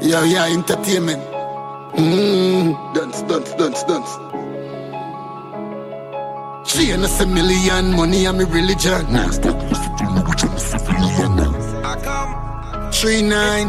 Yeah, entertainment. Dance. She ain't a million, money and me religion. 3-9.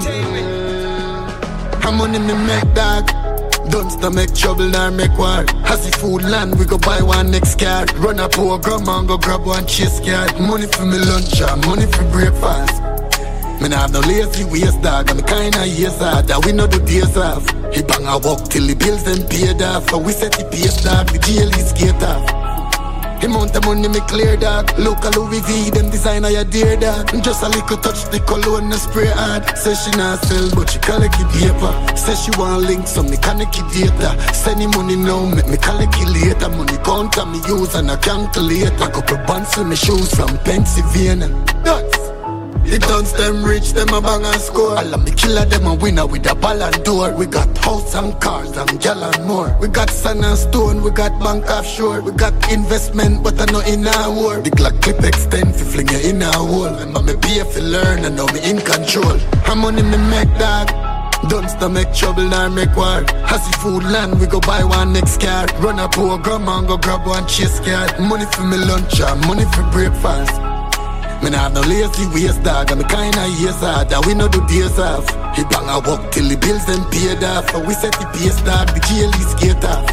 How money me make, dog? Don't make trouble nor make war. Has the food land, we go buy one next car. Run a program and go grab one chase card. Money for me lunch, money for breakfast. Me nah have no lazy waste, dog. I'm kinda years hard that we know the days off. He bang a walk till the bills them paid off. So we set the pace, dog, the jail is gate off. The amount of money me clear, dog. Local Louis V, them designer ya dear, dog. Just a little touch the cologne and spray hard. Say she not sell, but she collect the paper. Say she want link, so me connect the data. Send the money now, make me collect it later. Money count and me use and a calculator. Couple bands for me shoes from Pennsylvania. Nuts. The guns them rich, them a bang and score. All of me killer, them a winner with a ball and door. We got house and cars and gal and more. We got sand and stone, we got bank offshore. We got investment, but I know in a war. The Glock clip extend, fi fling you in a hole. And me pay fi learn, and now me in control. How money me make, dog? Don't make trouble nor make war. Has the food land, we go buy one next car. Run a program and go grab one chase card. Money for me lunch, money for breakfast. Me nah have no lazy waste, dog. I'm kinda years hard that we know the days off. He bang a walk till the bills them paid off. So we set the pace, dog, the jail is gate off.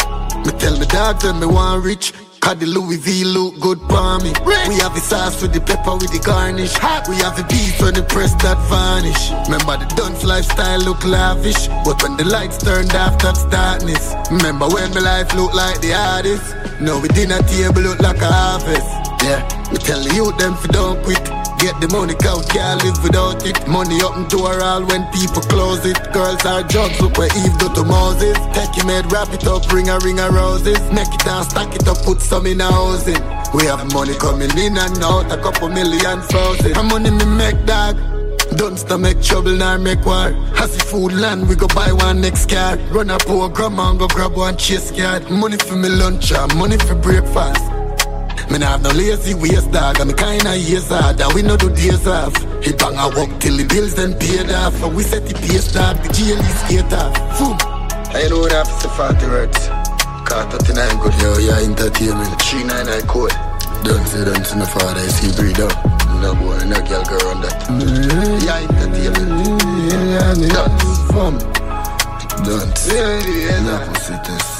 Me tell me dog them me want rich. Cause the Louis V look good for me. We have the sauce with the pepper with the garnish. We have the beef when the press that vanish. Remember the Dunce lifestyle look lavish, but when the lights turned off that's darkness. Remember when my life look like the hardest. Now we dinner table look like a harvest. Yeah, me tell the youth them fi don't quit. Get the money cause can't live without it. Money up and door all when people close it. Girls are drugs, look where Eve do to Moses. Take him head, wrap it up, ring a roses. Make it down, stack it up, put some in a housing. We have money coming in and out, a couple million frozen. How money me make, dog? Don't make trouble nor make war. Has the food land, we go buy one next car. Run a program and go grab one chase card. Money for me lunch, money for breakfast. Me nah have no lazy waste, dog. I'm kinda years hard that we know the days off. He bang a walk till the bills them paid off. So we set the pace, dog, the jail is gate off. I know what I have to say 40 words. Car 39 good. Yo, yeah, entertainment. 399 code. Don't say no father, I see breed up. No boy, no girl go around that. Yeah, entertainment. Dance. Don't. Yeah, no pussy test.